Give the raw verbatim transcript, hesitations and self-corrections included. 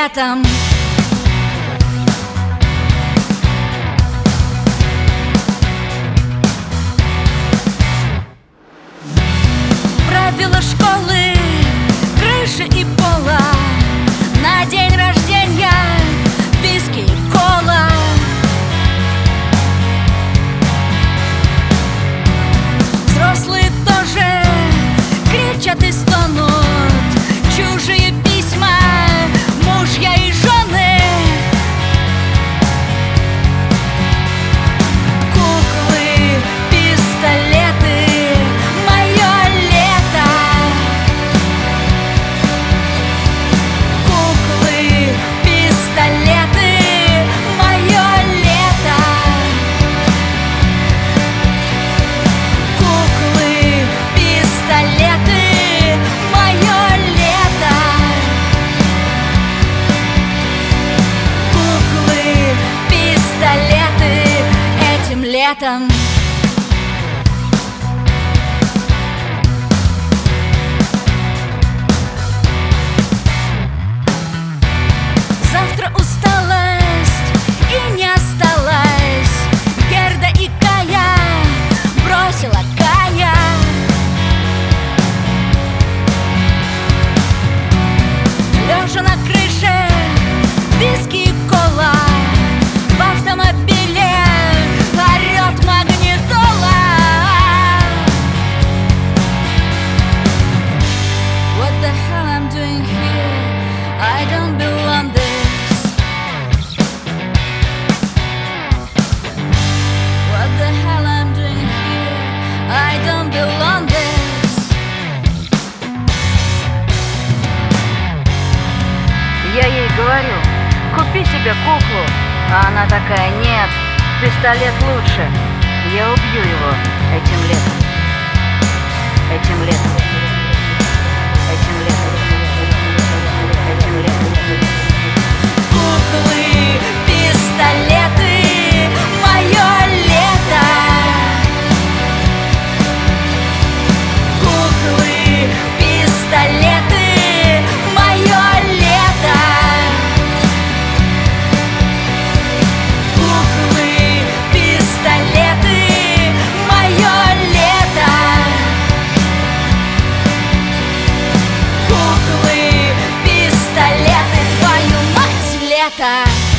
летом. Правила школы, крыши и пола, на день рождения виски и кола. Взрослые тоже кричат и стонут, чужие письма, мужья и жены. Куклы, пистолеты, мое лето. Куклы, пистолеты, мое лето. Куклы, пистолеты, мое лето. Куклы, пистолеты, этим летом. Завтра усталость и не осталась. Герда и Кая бросила Кая. Лежа на крыше, виски и кола, в автомобиле орёт магнитола. What the hell I'm doing here? I don't belong this. What the hell I'm doing here? I don't belong this. Я ей говорю, купи себе куклу. А она такая: нет, пистолет лучше. Я убью его этим летом. Этим летом. Этим летом. Этим летом. Куклы, пистолеты, мое лето. Куклы, пистолеты, мое лето. Куклы, пистолеты, мое лето. Куклы, пистолеты, твою мать, лето.